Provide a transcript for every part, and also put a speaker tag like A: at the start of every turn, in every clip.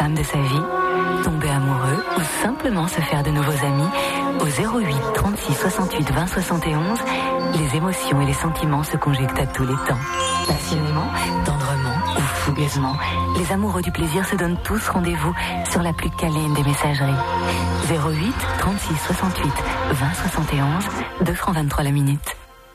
A: femme de sa vie, tomber amoureux ou simplement se faire de nouveaux amis, au 08 36 68 20 71, les émotions et les sentiments se conjuguent à tous les temps. Passionnément, tendrement ou fougueusement, les amoureux du plaisir se donnent tous rendez-vous sur la plus câline des messageries. 08 36 68 20 71, 2 francs 23 la minute.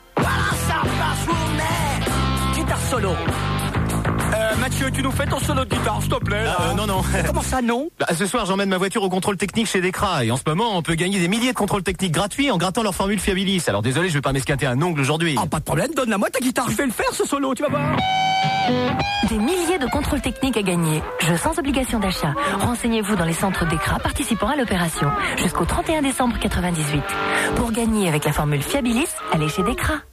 B: Guitare solo. Mathieu, tu nous fais ton solo de guitare, s'il te plaît.
C: Non.
B: Comment ça, non?
C: Ce soir, j'emmène ma voiture au contrôle technique chez Decra. Et en ce moment, on peut gagner des milliers de contrôles techniques gratuits en grattant leur formule Fiabilis. Alors désolé, je vais pas m'esquinter un ongle aujourd'hui.
B: Pas de problème, donne-la moi ta guitare, je vais le faire ce solo, tu vas voir.
A: Des milliers de contrôles techniques à gagner. Jeu sans obligation d'achat. Renseignez-vous dans les centres Decra participant à l'opération jusqu'au 31 décembre 98. Pour gagner avec la formule Fiabilis, allez chez Decra.